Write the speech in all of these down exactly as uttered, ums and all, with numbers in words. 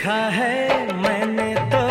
देखा है मैंने तो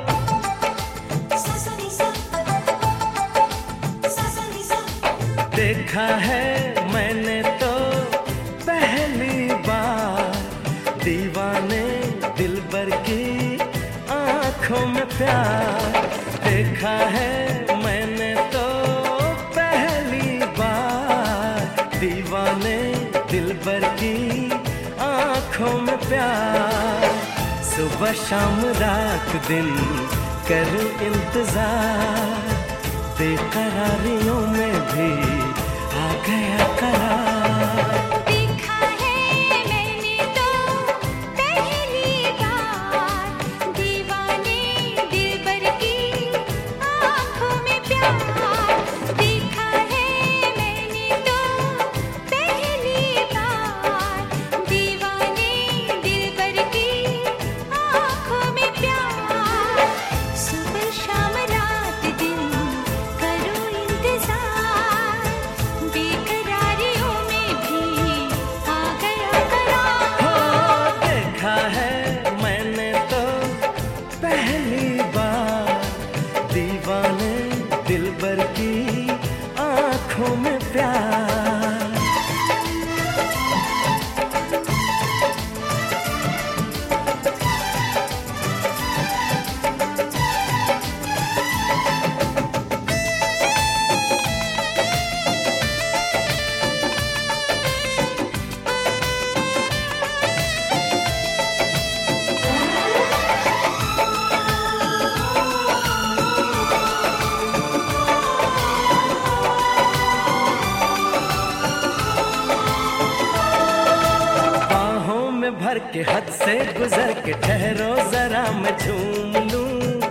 देखा है मैंने तो पहली बार दीवाने दिलबर की आंखों में प्यार। देखा है मैंने तो पहली बार दीवाने दिलबर की आंखों में प्यार। सुबह शाम रात दिन करूं इंतजार, बेकरारियों में भी आ गया करार। देखा है मैंने तो पहली बार दीवाने दिलबर की आंखों में प्यार। देखा है मैंने तो पहली बार दीवाने दिलबर की आंखों में प्यार। सुबह शाम रात दिन करूं इंतजार, बेकरारियों में भी आ गया करार। हो देखा है मैंने तो पहली बार दीवाने दिलबर की आंखों में प्यार। बाहों में भर के हद से गुजर के ठहरो जरा मैं झूम लूं।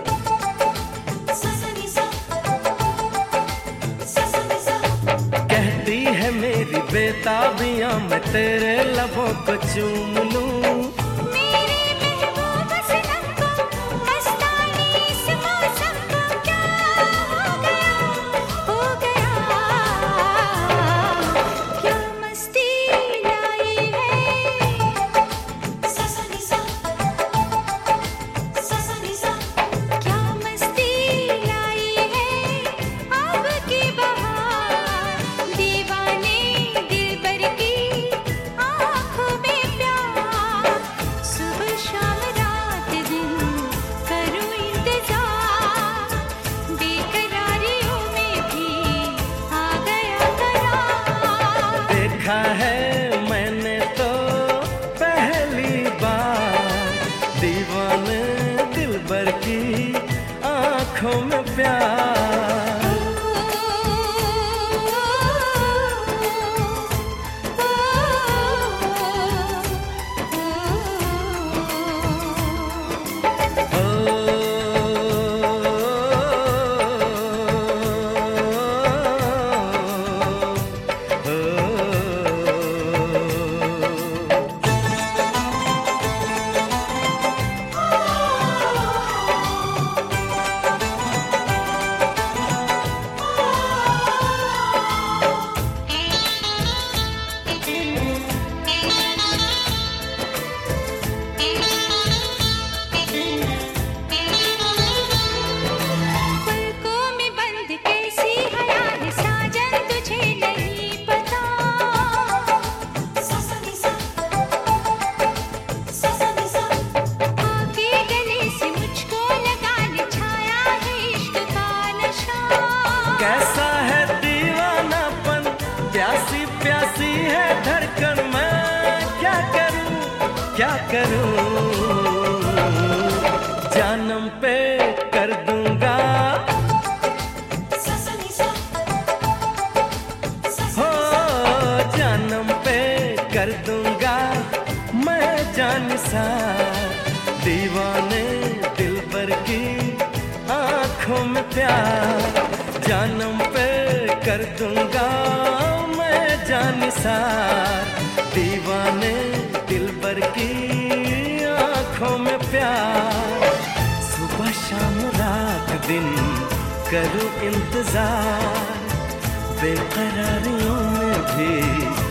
कहती है मेरी बेताबियां मैं तेरे लबों को चूम लूं। मेरे महबूब सनम को मस्तानी इस मौसम को क्या हो गया हो गया, क्या मस्ती लाई है। क्या मस्ती लाई है अब की बहार, दीवाने दिलबर की आंखों में प्यार। सुबह शाम रात दिन करूं इंतजार, बेकरारियों में भी आ गया करार। देखा है मैंने तो पहली बार दीवाने दिलबर की आंखों में प्यार। पलकों में बंद कैसी हया है साजन तुझे नहीं पता। आके गले से मुझको लगा ले, छाया है इश्क का नशा। कैसा है दीवानापन, प्यासी प्यासी है धड़कन, मैं क्या करूं क्या करूं। जानम पे कर दूंगा हो, जानम पे कर दूंगा मैं जान सा, दीवाने दिलबर की आंखों में प्यार। जानम पे कर दूंगा मैं जान सा, दीवाने दिलबर की आंखों में प्यार। सुबह शाम रात दिन करूं इंतजार, बेकरारियों में भी